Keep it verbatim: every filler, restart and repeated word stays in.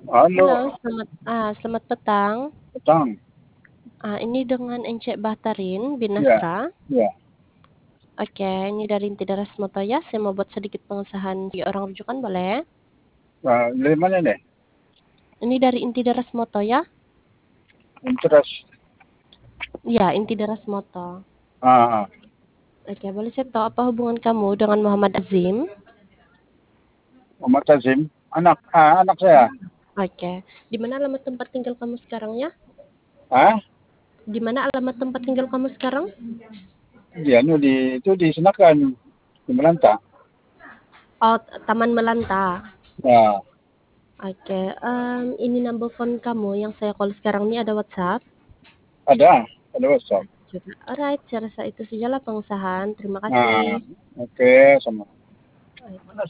Halo, Halo, selamat ah, selamat petang. petang. Ah, ini dengan Encik Bahtarin bin Ya, Nasra. ya. Oke, ini dari Inti Daras Motoya. Saya mau buat sedikit pengesahan di orang rujukan, boleh? Nah, dari mana nih? Ini dari Inti Daras Motoya. Interest. Ya, Inti Daras Moto. Ah, ah. Oke, boleh saya tahu apa hubungan kamu dengan Muhammad Azim? Muhammad Tazim. Anak, ah, anak saya. Oke, di mana alamat tempat tinggal kamu sekarang ya? Ah, Di mana alamat tempat tinggal kamu sekarang? dia nu di itu di Senakan, di Melanta. Oh, Taman Melanta. Nah, Oke, em, ini number phone kamu yang saya call sekarang ini ada WhatsApp? ada, ada WhatsApp. Juga. Alright, saya rasa itu sajalah pengusahaan. Terima Nah, kasih. oke, sama. Baik.